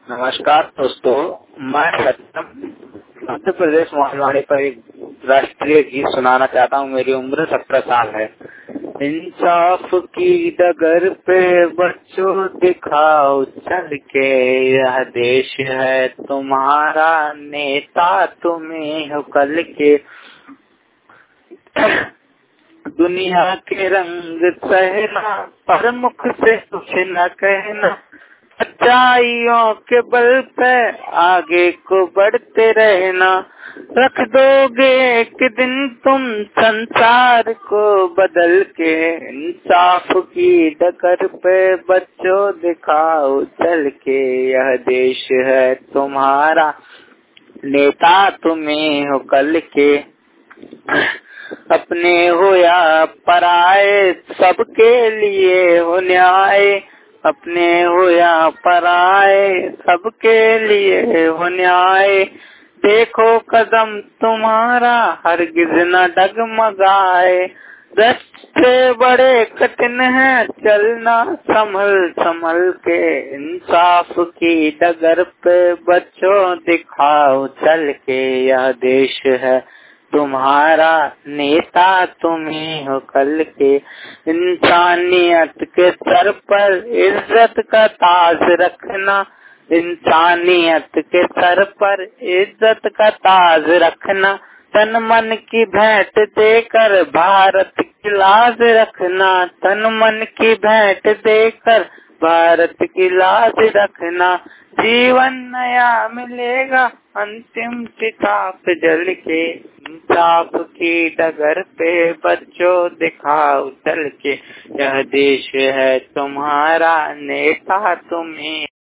नमस्कार दोस्तों, मैं सत्यम मध्य प्रदेश मोहनवाड़ी पर एक राष्ट्रीय गीत सुनाना चाहता हूँ। मेरी उम्र 17 साल है। इंसाफ की डगर पे बच्चों दिखाओ चल के, यह देश है तुम्हारा, नेता तुम्हें हो कल के। दुनिया के रंग सहना पर मुख से कुछ न कहना, सच्चाइयों के बल पे आगे को बढ़ते रहना। रख दोगे एक दिन तुम संसार को बदल के, इंसाफ की डगर पे बच्चों दिखाओ चल के, यह देश है तुम्हारा, नेता तुम्हें हो कल के। अपने हो या पराए सबके लिए हो न्याय, अपने हो या पराए सबके लिए हो न्याय। देखो कदम तुम्हारा हरगिज न डगमगाए, रास्ते बड़े कठिन है चलना संभल संभल के, इंसाफ की डगर पे बच्चों दिखाओ चल के, यह देश है तुम्हारा, नेता तुम्हें हो कल के। इंसानियत के सर पर इज्जत का ताज रखना, इंसानियत के सर पर इज्जत का ताज रखना। तन मन की भेंट देकर भारत की लाज रखना, तन मन की भेंट देकर भारत की लाज रखना। जीवन नया मिलेगा अंतिम चिता पे जल के, इंसाफ की डगर पे बच्चों दिखाओ चल के, यह देश है तुम्हारा, नेता तुम्हें